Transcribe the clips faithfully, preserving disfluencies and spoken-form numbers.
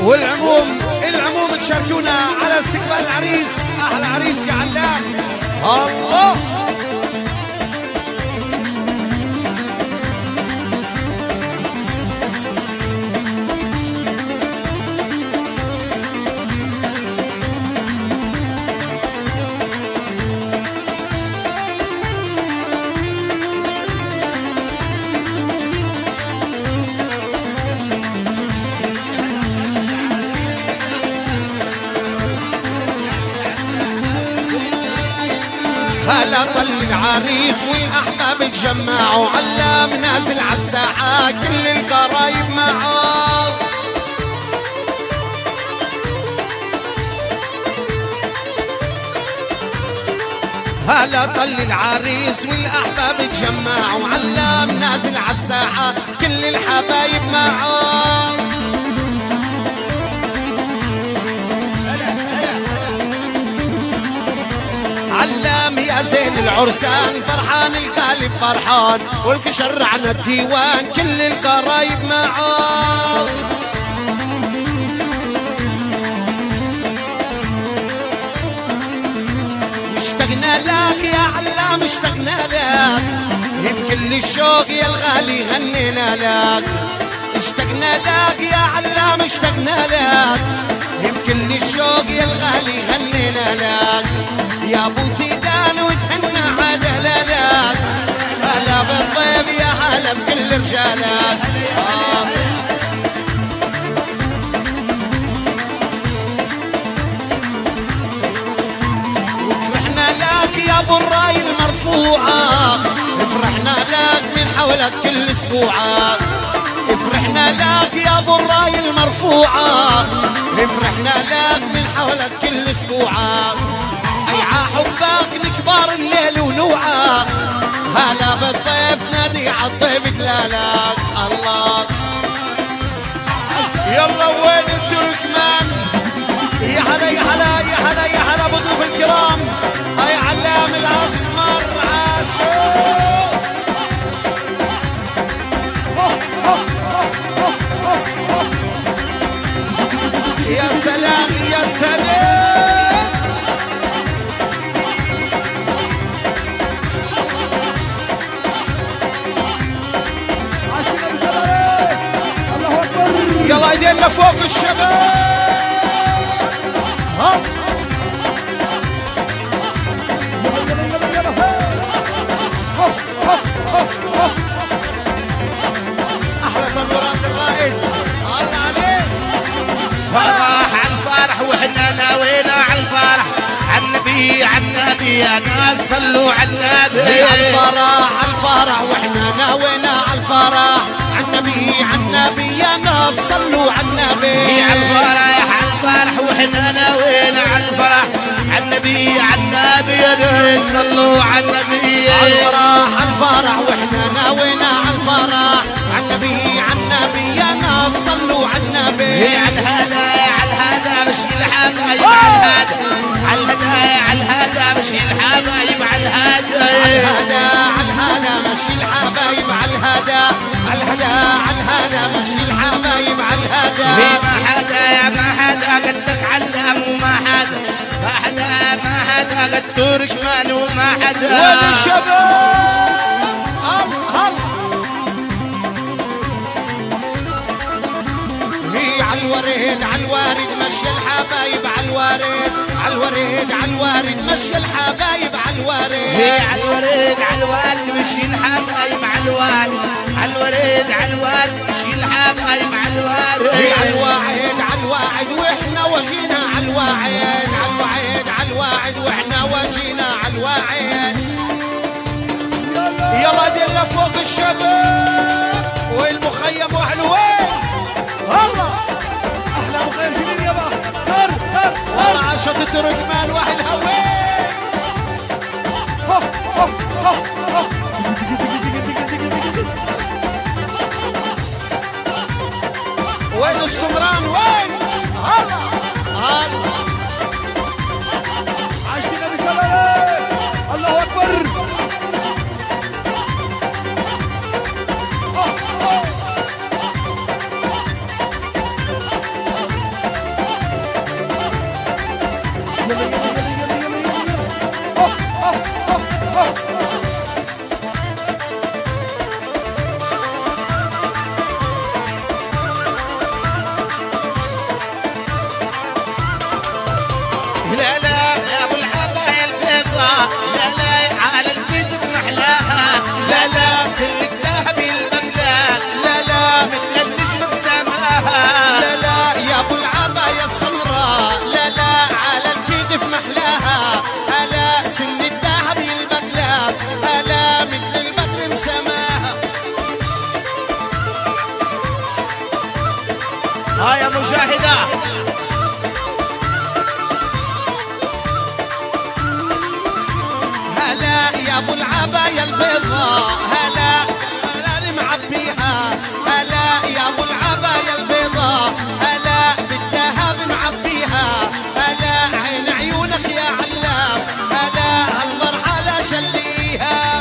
والعموم العموم تشاركونا على استقبال العريس. احلى عريس يا علام. الله هلا طل العريس والاحباب تجمعوا، علام نازل عالساحه كل القرايب معه. هلا طل العريس والاحباب تجمعوا، علام نازل عالساحه كل الحبايب معه. علام يا زين العرسان فرحان القالب فرحان، والكشر عن الديوان كل القرايب معه. اشتقنا لك يا علام اشتقنا لك، بكل الشوق يا الغالي غنينا لك. اشتقنا لك يا علام اشتقنا لك، بكل الشوق يا الغالي غنينا لك. يا ابو زيدان وتهنى عدلالك، هلا بالطيب يا هلا بكل رجالك. آه. وفرحنا لك يا ابو الراي المرفوعه، فرحنا لك من حولك كل اسبوعه. فرحنا لك يا ابو الراي المرفوعه، فرحنا لك من حولك كل اسبوعه. يا حبك نكبر الليل ونوعه، هلا بالضيف نادي عالطيب دلالك. الله يلا وين التركمان؟ يا هلا يا هلا يا هلا يا هلا بضيوف الكرام. هاي علام الاسمر عاشور. يا سلام يا سلام. يلا ايدينا فوق الشباب. ها احلى تنورات الرائد. الله عليك. فرح عالفرح واحنا ناوينا عالفرح، عالنبي عالنبي يا ناس صلوا عالنبي. عالفرح عالفرح واحنا ناوينا عالفرح، عالنبي عالنبي يا ناس صلوا عالنبي. عالفرح عالفرح واحنا ناوينا عالفرح، عالنبي عالنبي يا ناس صلوا عالنبي. عالفرح عالفرح واحنا ناوينا عالفرح، عالنبي عالنبي يا ناس صلوا عالنبي. عالهدايا عالهدى مشي الحبايب عالهدى، عالهدايا عالهدى مشي الحبايب عالهدى. عالهدى عالهدى مشي الحبايب عالهدى، عالهدى عالهدى مشي الحبايب عالهدى. ما حدا يا ما حدا قدك علام، وما حدا ما حدا ما حدا قد تركمان، وما حدا. وين الشباب؟ هل هل هي عالورد عالوارد مشي الحبايب عالوارد، عالورد عالوارد مشي الحبايب عالوارد. هي عالورد عالوارد مشي الحبايب عالوارد، عالورد عالوارد مشي الحبايب عالوارد. هي عالواعد عالواعد واحنا وجينا عالواعد، عالواعد عالواعد واحنا وجينا عالواعد. يلا دينا فوق الشباب. والمخيم وحلوين. الله احلى مخيم شنين يابا. كر كر والله عشرة التركمان واحد هوين. وين السمران وين؟ الله الله عاشقنا بكبره. الله اكبر. هلا يا ابو العباية البيضاء هلا هلا اللي معبيها هلا يا ابو العباية البيضاء هلا بالذهب معبيها هلا عين عيونك يا علام هلا هالمرحلة شليها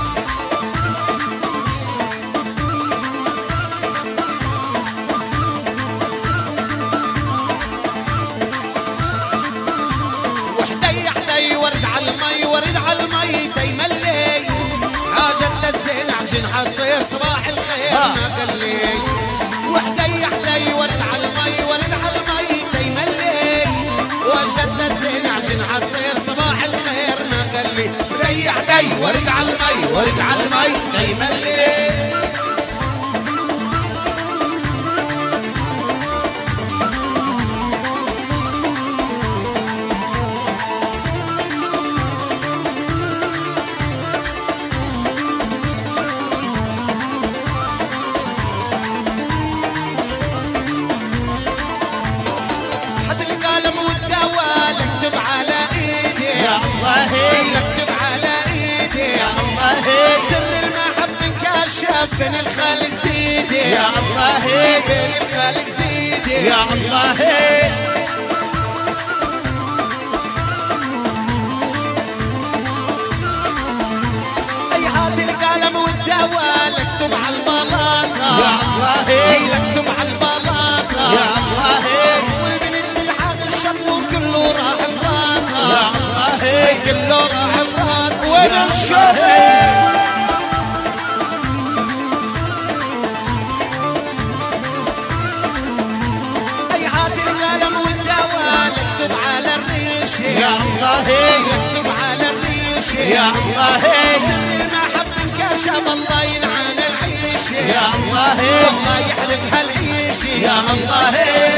وحدي حدي ورد على المي ورد على المي تيملي حاجة الزين عشان حطير صباح الخير ما قال لي وحدي حدي ورد على المي ورد على المي تيملي وجد الزين عشان حطير صباح الخير ما قال لي حدي حدي ورد على المي ورد على المي تيملي شاف بين الخالق زيدي يا الله بين الخالق زيدي يا الله اي هات القلم والدواء اكتب على البلاطه يا الله اكتب على البلاطه يا الله والبنت الحاج الشم كله راح فراطه يا الله كله راح فراط وين الشهيد يا الله يكتب على الريش يا الله سر ما حب انكشف الله يلعن العيش يا الله الله يحرق هالعيش يا الله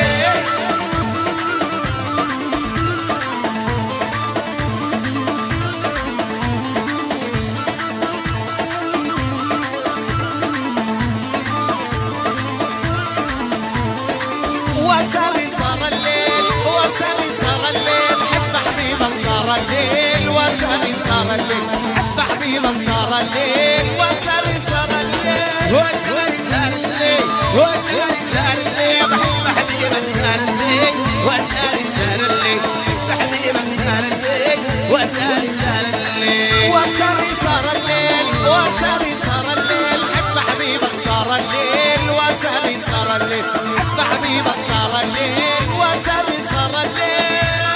وسالي صار الليل وسالي صار الليل حب حبيبك صار الليل وسالي صار الليل حب حبيبك صار الليل وسالي صار الليل وسالي صار الليل وسالي صار الليل بحب حبيبك صار الليل وسالي صار الليل بحب حبيبك صار الليل وسالي صار الليل وسالي صار الليل وسالي صار الليل حب حبيبك صار الليل وسالي صار الليل حب حبيبك صار الليل وسالي صار الليل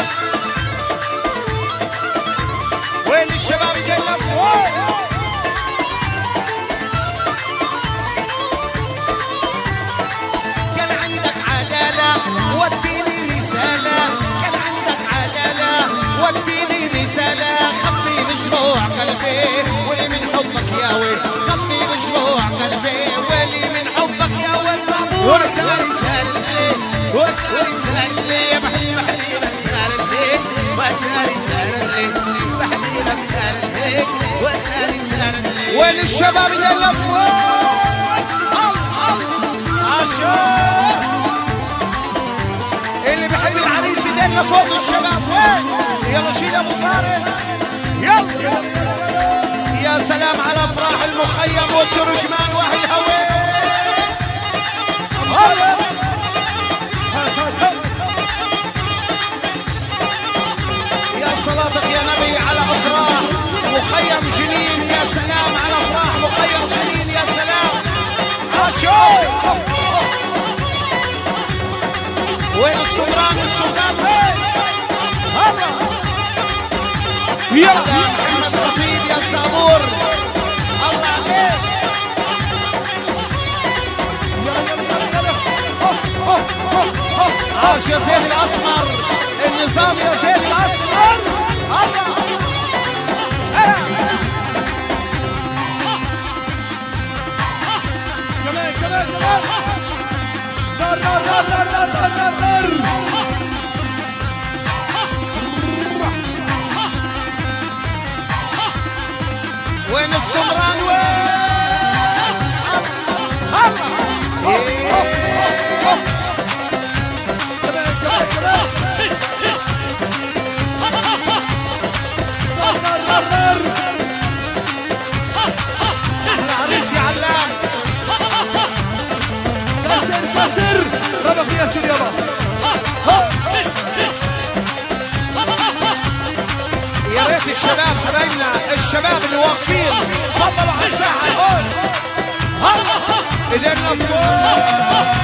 وين الشباب يجلفوا كان عندك عدالة وديني رسالة كان عندك عدالة وديني رسالة خبي بجروح قلبي واللي من حبك يا ويل خبي بجروح قلبي واللي من حبك يا ويل زعبور وسالي صار الليل وسالي صار الليل بحب حبيبك صار الليل وسالي صار الليل بحبيبك صار الليل وسالي صار الليل وين الشباب يلفوا عشان اللي بحب العريس يدلنا فوق الشباب وين يلا شيل ابو فارس يلا يا سلام على افراح المخيم والتركمان واهل هوي يا صلاتك يا نبي على افراح مخيم جنين يا سلام على افراح مخيم جنين يا سلام عاشور وين السمران السمران وين هلا يا محمد خطيب يا صابور الله عليك عاش يا زيد الاسمر النظام يا زيد الاسمر الله كمان كمان كمان نار نار نار نار نار نار نار نار وين السمران وين حبايبنا الشباب اللي واقفين تفضلوا على الساحه هون. هلا ايدينا فوق.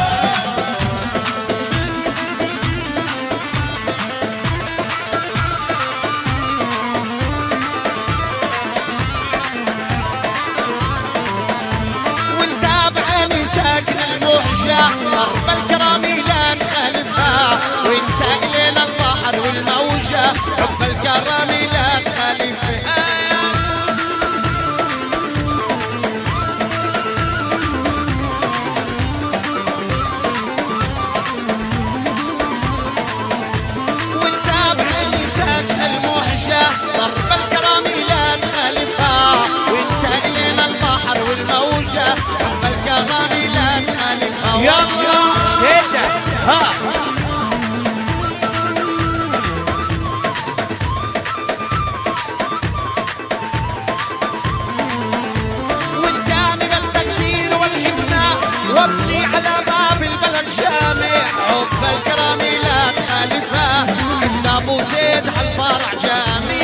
ساكن الموجة ضرب الكرامي لا نخالفها، وانت إلينا البحر والموجة حب الكرامي لا نخالفها. وانت بعيني ساكن الموجة ضرب الكرامي لا نخالفها، وانت إلينا البحر والموجة حب الكرامي لا نخالفها. يلا شدة ها والجامع التكبير والحكمة وابني على باب البلد جامع حب الكرامي لا تخالفه. عند ابو زيد حالفرع جامع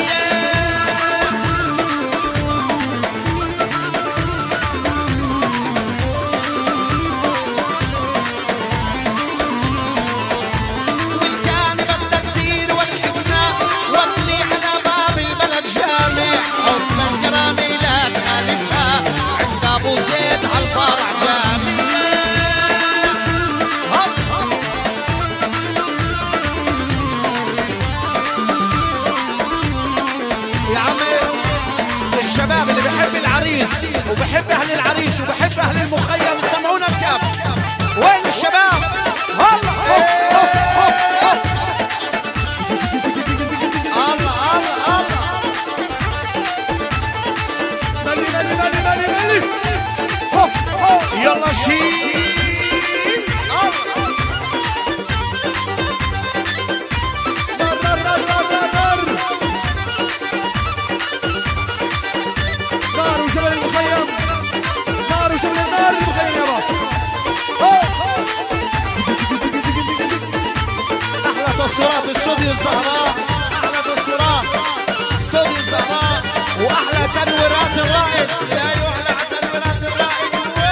الشباب اللي بحب العريس وبحب اهل العريس وبحب اهل المخيم سمعونا بكام. وين الشباب؟ هلا الله الله الله مالي مالي مالي مالي مالي يلا شيل تصويرات استوديو الزهراء، احلى تصويرات استوديو الزهراء واحلى تنويرات الرائد. يا ايها احلى تنويرات الرائد.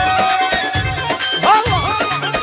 الله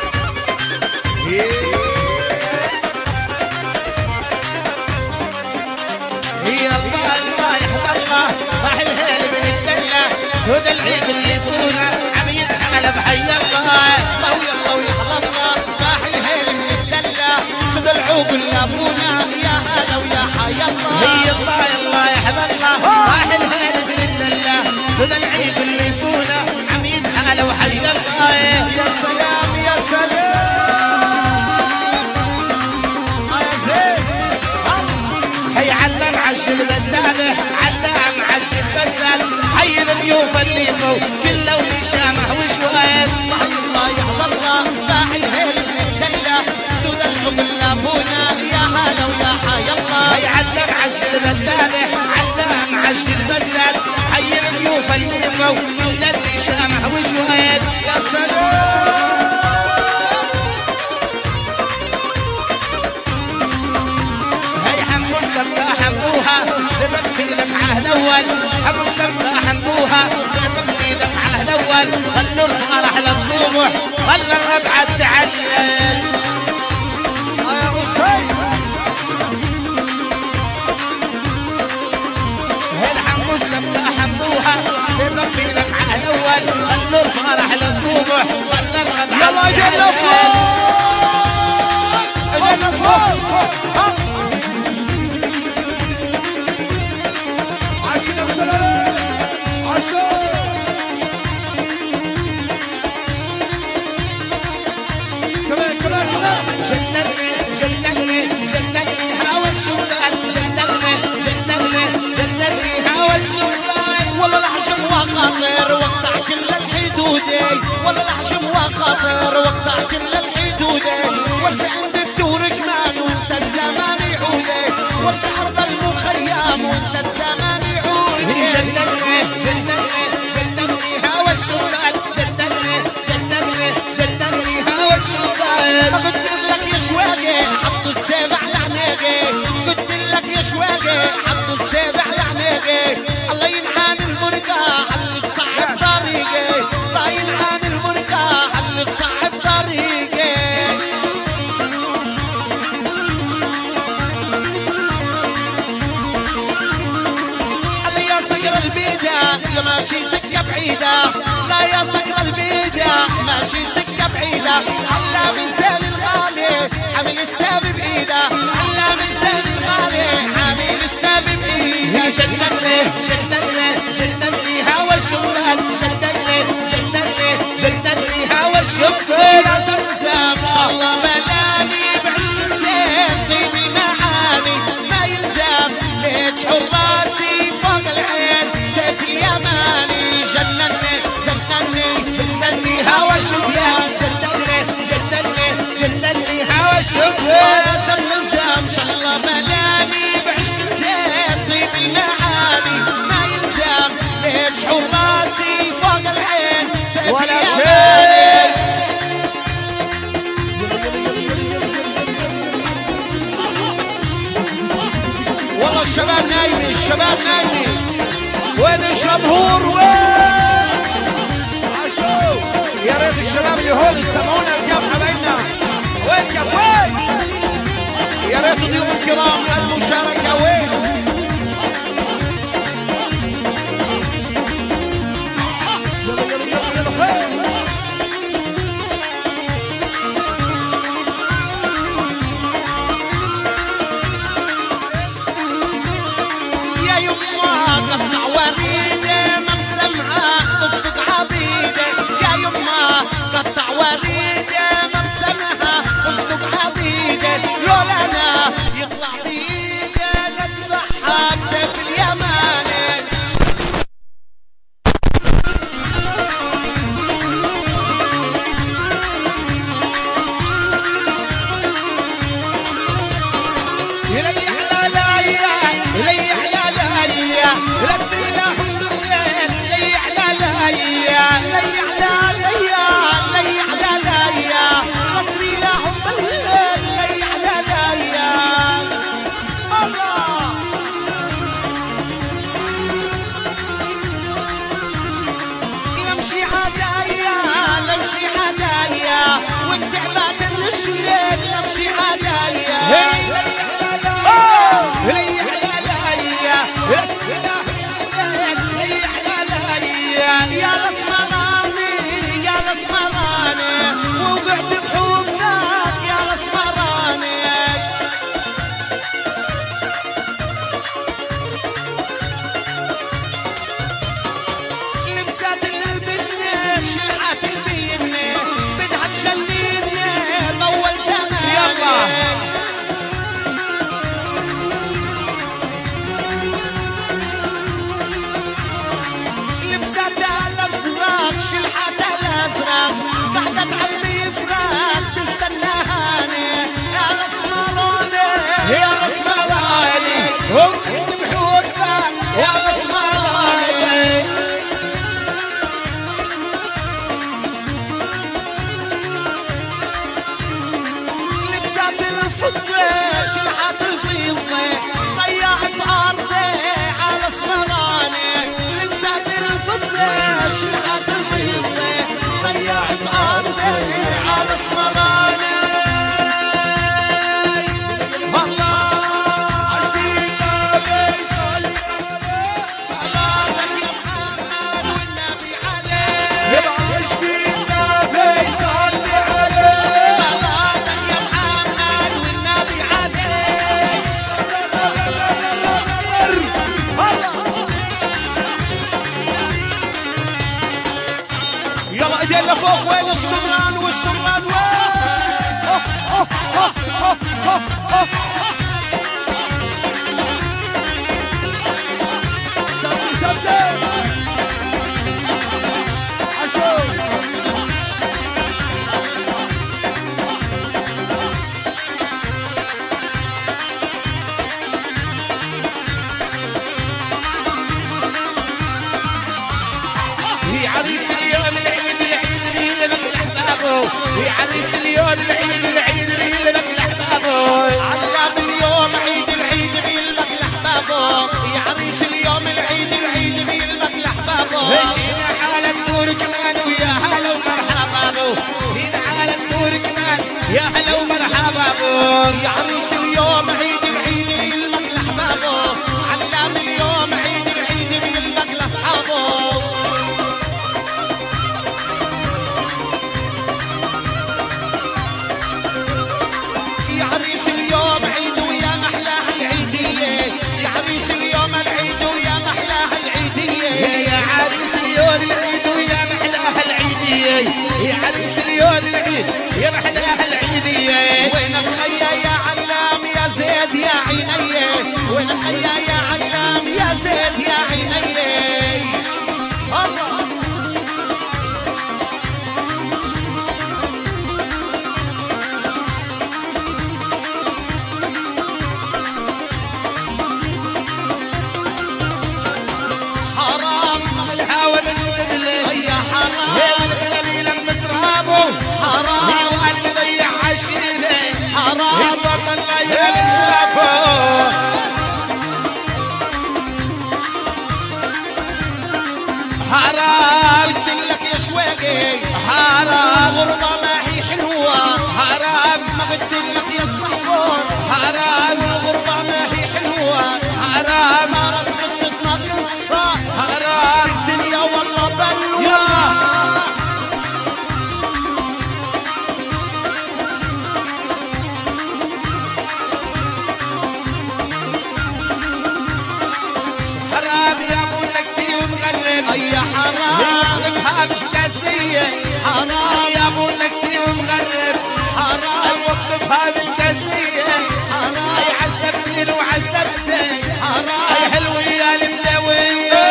هي الله الله يحفظ الله راح الهيل من الدله سود العيد اللي فونا عم يتحالف حي الله. الله يلا ويحفظ الله راح الهيل من الدله سود العوق لابونا يا هلا ويا حي الله. هي الله الله يحفظ الله راح الهيل من الدله سود العيد اللي فونا عم يتحالف حي الله. يا سلام يا سلام يا زين. هي علم عش البدانه علام عش البسل حي الضيوف اللي فوق كله وشامح وشويت. حي الله يحفظ الله راح الهيل من الدله سود العوق لابونا يا هلا ويا حي الله. هي علم عش البدانه علام عش البسل حي الضيوف اللي فوق كله وشامح وشويت. يا سلام حموها سبق في دفعه الاول حمو السمره حموها سبق في دفعه الاول خلوا الفرح للصبح خلى الربعه تعلل. يا حسين هل حمو السمره حموها سبق في دفعه الاول خلوا الفرح للصبح خلى الربعه يلا ايدينا فوق ايدينا فوق. جنني جنني جنني هوا الشمال جنني جنني جنني هوا الشمال. والله الحشم وخاطر واقطع كل الحدود والله الحشم وخاطر واقطع كل الحدود وانت عند الدور كمان وانت الزمان يعود وانت ارض المخيم وانت الزمان يعود. جنني جنني جنني هوا الشمال جنني جنني جنني هوا الشمال. قلت لك يا شواقي حطوا السيف على عينيكي قلت لك يا شواقي حطوا السيف على عينيكي بيده ماشي سكة بعيدة لا يا صقر البيدة ماشي سكة بعيدة علام الزين الغالي عامل الساب بإيده علام الزين الغالي عامل الساب بإيده شدني شدني شدني هوا الشمال شدني شدني شدني هوا الشمال يا زمزم شاء الله ملاني بعشق زين طيب المعاني ما يلزم ليش حراسي فوق العين سيف اليماني جنني جنني جنني هوا الشمال جنني جنني جنني هوا الشمال يا زمزم شاء الله ملاني بعشق زين طيب المعاني ما يلزم ليش حراسي فوق العين سيف اليماني والله الشباب نايمين الشباب نايمين وين الجمهور وين عاشوا يا ريت الشباب اللي هون يسمعونا الكف حبايبنا وين الكف وين يا ريت ضيوف الكرام المشاركة وين قطع وريده ما مسمعه تصدق عبيده يا يما قطع وريده ما مسمعه تصدق عبيده لولا انا يطلع بيده لا تضحك سيف اليماني يليح لا لا يليح لا لا لسني لا حب الليل ليح لا لا ليح لا ليا ليح لا ليا لسني لا حب الليل ليح لا ليا الله لمشي عدايا لمشي عدايا والتعبان الرجلين لمشي عدايا ليح لا لا لسني لا يا الاسمراني يا الاسمراني ووقعت بحضنك يا الاسمراني لبسات البنة شلعت البينة بدها تجنني بأول زمان يلا شلحة الازرق قاعدة بعلمي فراق تستناني يا الاسمراني يا الاسمراني وقعت بحضنك يا الاسمراني لبسات الفضة شلحة الفضة ضيعت ارضي على الاسمراني لبسات الفضة شلحة الفضة ضيعت ارضي على الاسمراني والله صلاتك يا محمد والنبي عليه عشقي النبي صلي عليه صلاتك يا محمد والنبي عليه يلا ايدينا فوق وين السمران والسمران وين أوه أوه أوه أوه أوه أوه. هي عريس اليوم العيد العيد اللي لك احبابه هي عريس اليوم العيد العيد اللي لك احبابه علام اليوم عيد العيد بيلمك لحبابه يا عريس اليوم العيد العيد بيلمك لحبابه هشينا على النور كمان ويا هلا ومرحبا بو هنا على النور كمان يا هلا ومرحبا بو يا عريس اليوم عيد العيد بيلمك لحبابه علام اليوم عيد العيد بيلمك لحبابه حرام قلت لك يا شواقي حرام غربة ما هي حلوة حرام ما قلت لك يا الصحبور حرام الغربة ما هي حلوة حرام صارت قصتنا قصة حرام الدنيا والله بلوى يلا حرام يا ابو النكسي ومغرب أي حرام وقفها بالكاسية حرام يا ابو النكسي ومغرب حرام وقفها بالكاسية حرام اي عسبتين وعسبتين اي حرام حلوية المدوية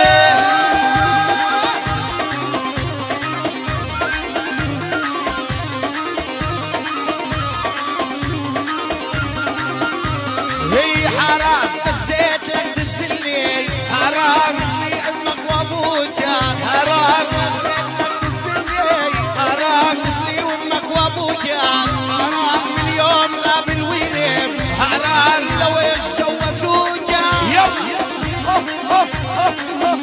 هي حرام دزيت لك دزلي حرام مثلي امك وابوجا حرام دزيت لك دزلي حرام مثلي امك وابوجا حرام من يوم غاب الويلم حرام لو يتجوزوجا يلا أوه، أوه، أوه، أوه.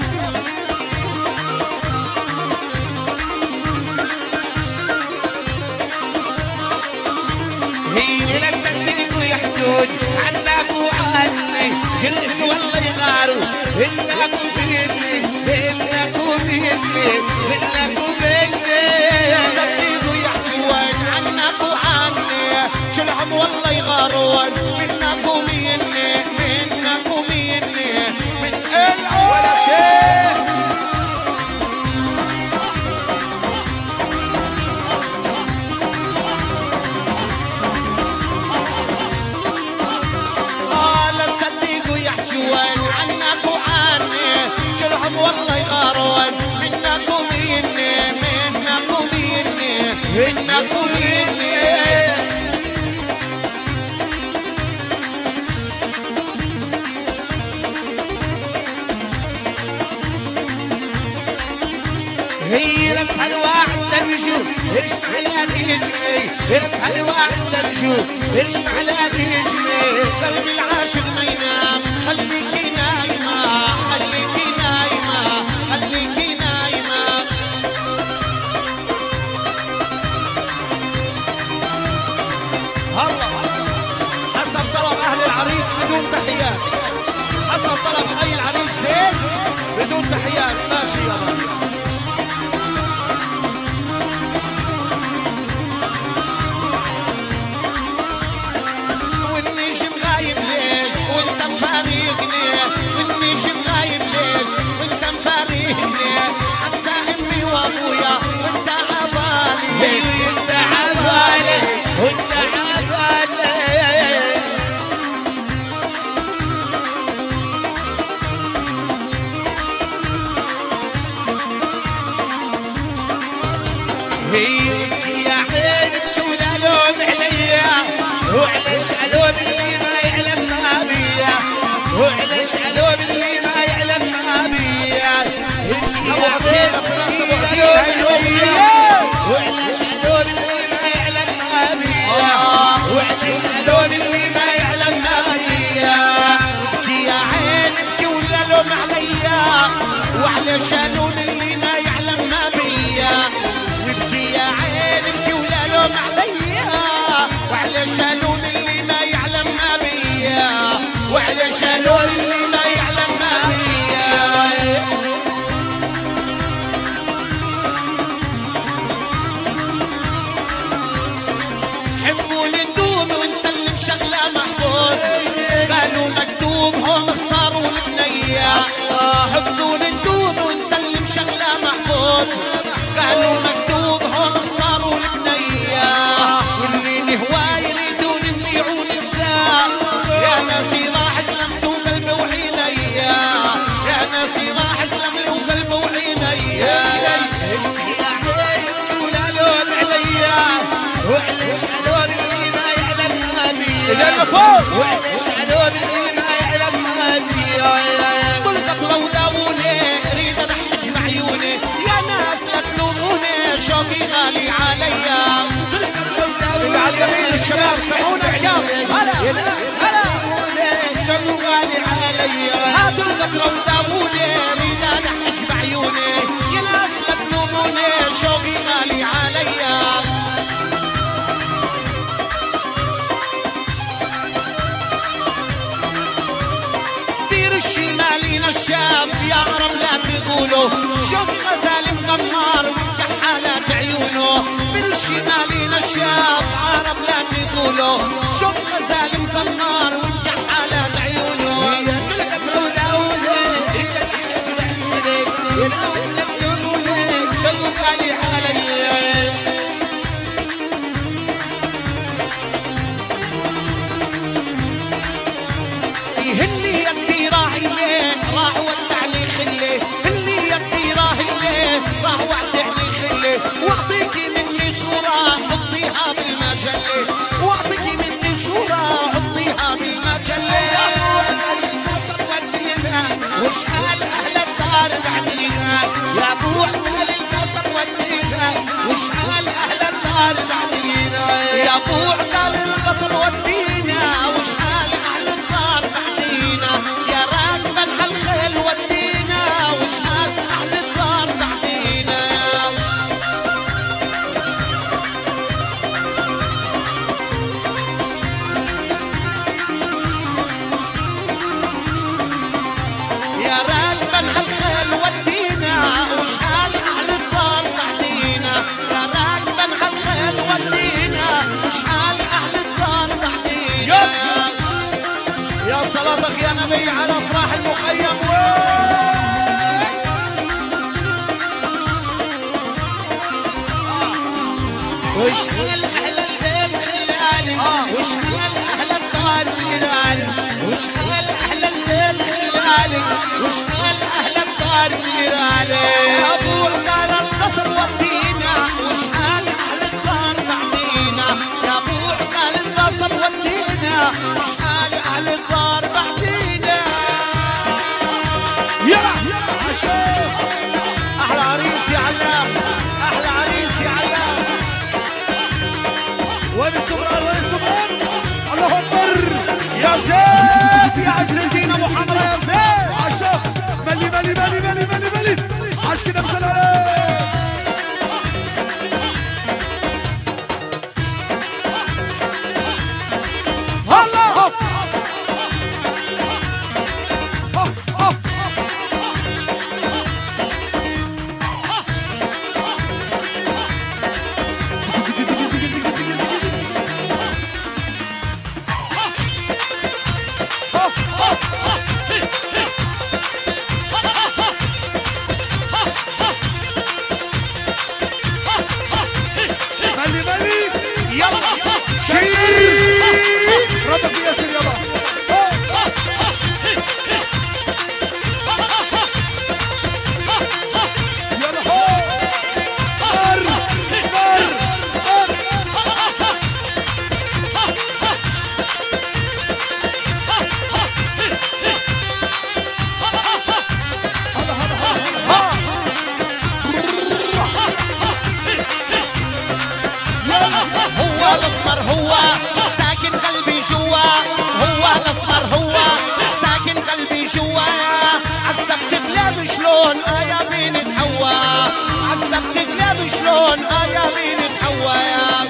هي لك صديق ويحجوج عنك وعني كلهم والله يغاروا انك وبيني انك وبيني انك وبيني صديقوا يحجون عنك وعني شلهم والله يغارون منك ومني منك ومني من العود ولا شيء لا تصدقوا يحجون عنك وعني شلهم والله يغارون منك ومني منك ومني منك ومني هي رسح الواحد تمشوا ايش على يجري رسح الواحد تمشوا ايش على يجري قلبي العاشق ما ينام خليكي نايمة خليكي نايمة خليكي نايمة الله حسب طلب أهل العريس بدون تحيات حسب طلب أي العريس زين بدون تحيات ماشي يا رب والنجم غايب ليش وانت مفارقني والنجم غايب ليش وانت مفارقني حتى امي وابويا وانت عبالي وانت عبالي وانت عبالي هي يا عينك ولا لوم عليا وعلى شعلوم اللي ما يعلم ما بيا وعلى شعلوم اللي ما يعلم ما بيا يا عينك ولا لوم عليا وعلى شعلوم اللي ما يعلم ما بيا وعلى شعلوم اللي ما يعلم ما بيا يا عينك ولا لوم عليا وعلى شانون اللي ما يعلم ما بيا وابكي يا عينك ولا لوم عليا وعلى شانون اللي ما يعلم ما بيا وعلى شانون اللي ما يعلم ما بيا حبوا ندوم ونسلم شغلة محفوظ قالوا مكتوب هم صاروا البنية حبوا ندوم ونسلم شغلة محفوظ قالوا مكتوب هم صاروا البنية واللي نهوى يريدون نبيعوا ننساه يا ناسي راح اسلمت وقلبي وعينيا يا ناسي راح اسلمت وقلبي وعينيا يا عينك ولا لوم عليا وعلى شعلوم اللي ما يعلم ما بيا اللي فوق وعلى شعلوم اللي ما يعلم ما بيا قلت لو داوني اريد اضحك بعيوني يا ناس لا تلوموني شوقي غالي عليا اللي على اليمين الشباب سمعونا الكام هلا يا ناس هلا شوقي غالي عليا هاتوا القطرة وداووني اريد اضحك بعيوني يا ناس لا تلوموني شلوا غالي علي. يهني يدي راعي لين راح ودعني خلي، هني يدي راعي لين راح ودعني خلي، واعطيكي مني صورة حطيها بالمجلة، واعطيكي مني صورة حطيها بالمجلة. القصب ودينا وش قال اهل الدار بعدينا، يا ابو عقال القصب ودينا وش قال اهل الدار بعدينا، يا ابو عقال القصب ودينا وش قال اهل الدار بعدينا، يا راكبا عالخيل ودينا وش قال اهل الدار بعدينا. يا راكبا عالخيل ودينا وش قال اهل الدار بعدينا، يا راكبا عالخيل ودينا وش قال اهل الدار بعدينا. يا صلاتك يا نبي على افراح المخيم. وش قال اهل البيت خلاني، وش قال اهل الدار جيراني، وش قال اهل البيت خلاني، وش قال اهل الدار جيراني. يا ابو عقال القصر ودينا وش قال اهل الدار بعدينا، يا ابو عقال القصر ودينا وش قال اهل الدار بعدينا. يلا احلى عريس يا علام، احلى عريس يا علام. وين السمران وين السمران؟ الله اكبر يا زيد يا عز الدين ابو حمرا يا زيد. عشا ملي ملي ملي ملي ملي ملي عش كده مثل عليه. الله ملي ملي يلا شيل ربك ياسر يابا. يلا هو نار نار نار. هذا هذا هذا هو الاسمر هو ساكن قلبي جوا، هو الاسمر هو ساكن قلبي جوا. عذبت كلاب شلون اه يا مين تحوى، عذبت كلاب شلون اه يا مين تحوى.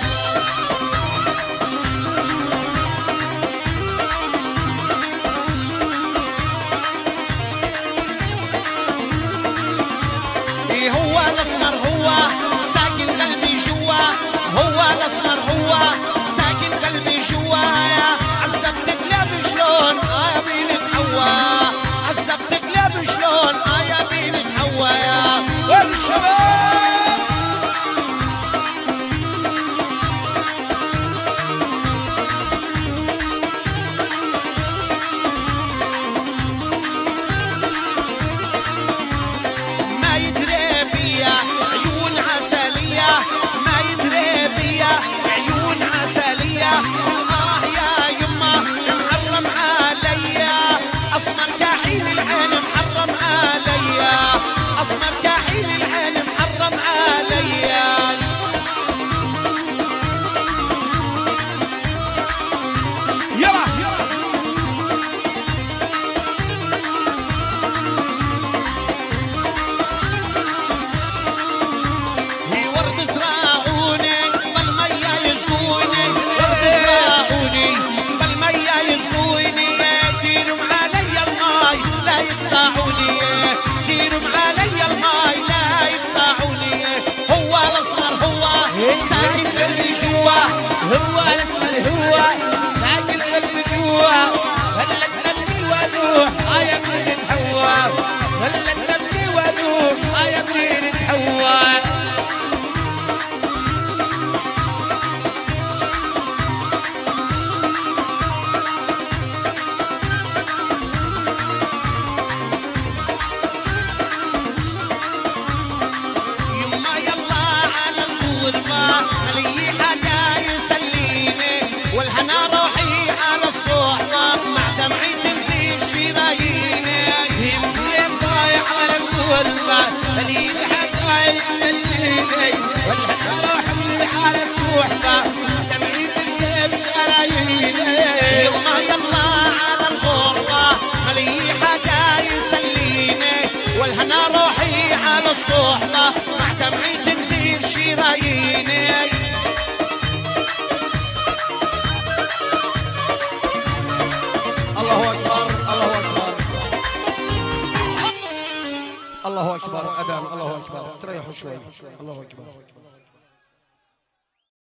إيه هو الاسمر هو ساكن قلبي جوا، هو الاسمر هو ساكن قلبي جوا. عذبت كلاب شلون اه يا مين تحوى، عذبت كلاب شلون اه يا مين تحوى. والشباب الصحبة مع دمعي تنزيل شراييني يمكن ضايع على الغربة خليل حتى يسليني والهنا روحي على الصحبة دمعي تنزيل شراييني يما يلا على الغربة خليه حدا يسليني والهنا روحي على الصحبة مع دمعي تنزيل شراييني الله أكبر الله أكبر الله أكبر أذان الله أكبر تريحوا شوي الله أكبر